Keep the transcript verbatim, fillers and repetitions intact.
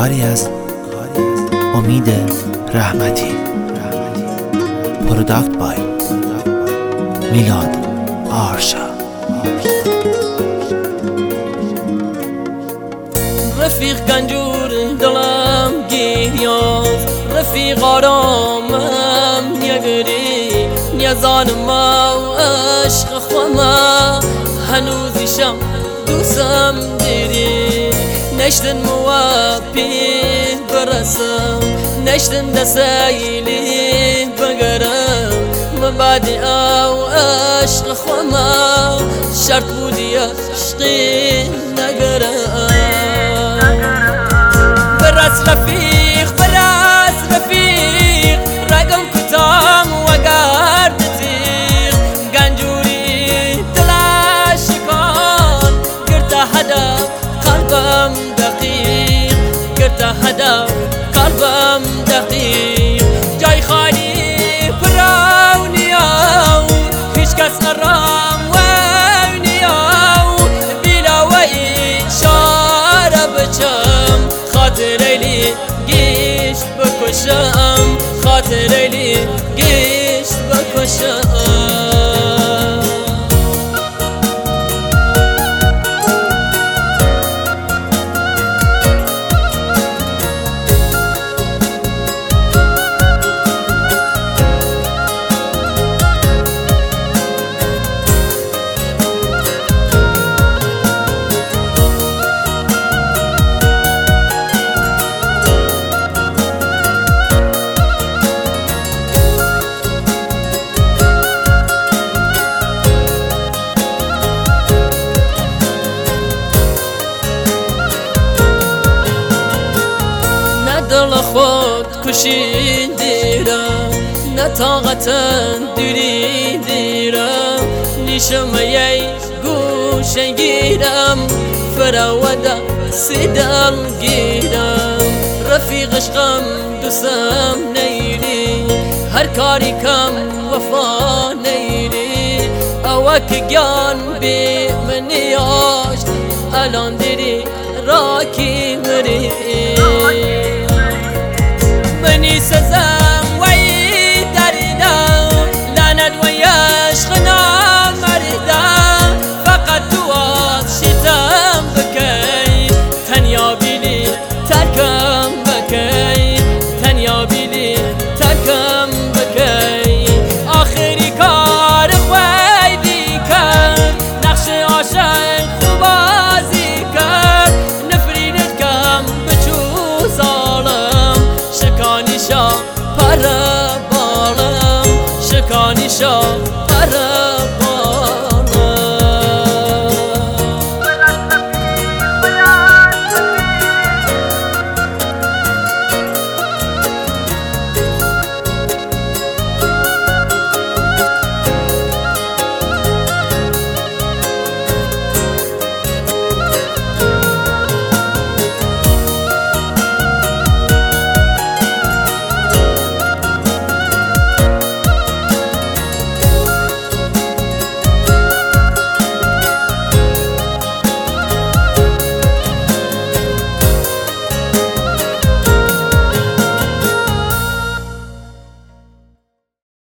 کاری از امید رحمتی. پروداکت بای میلاد آرشا. رفیق گنجور دلم گیریاز، رفیق آرامم نگری نیازانم و عشق خوما هنوزیشم دوستم دیری نشتن موابی برسم نشتن دسایلی بگرم من بعد او عشق خوما شرط بودی عشقی نگرم برس رفیق برس رفیق رقم کتام و گرد تیغ گنجوری دلاشکان گرد هدف قلبم دقیق گرد هدف قلبم دقیق جای خالی براو نیاو هیچ کس ارام و نیاو بیلا و اشاره بچم خاطر ایلی گیشت بکشم خاطر ایلی گیشت بکشم دل خود کشی دیرم نه طاقتن دیری دیرم نیشم یی گوشه گیرم فراوده سیدل گیرم رفیق عشقم دوستم نیری هر کاری کم وفا نیری اوک گیان بی منیاش الان دیری راکی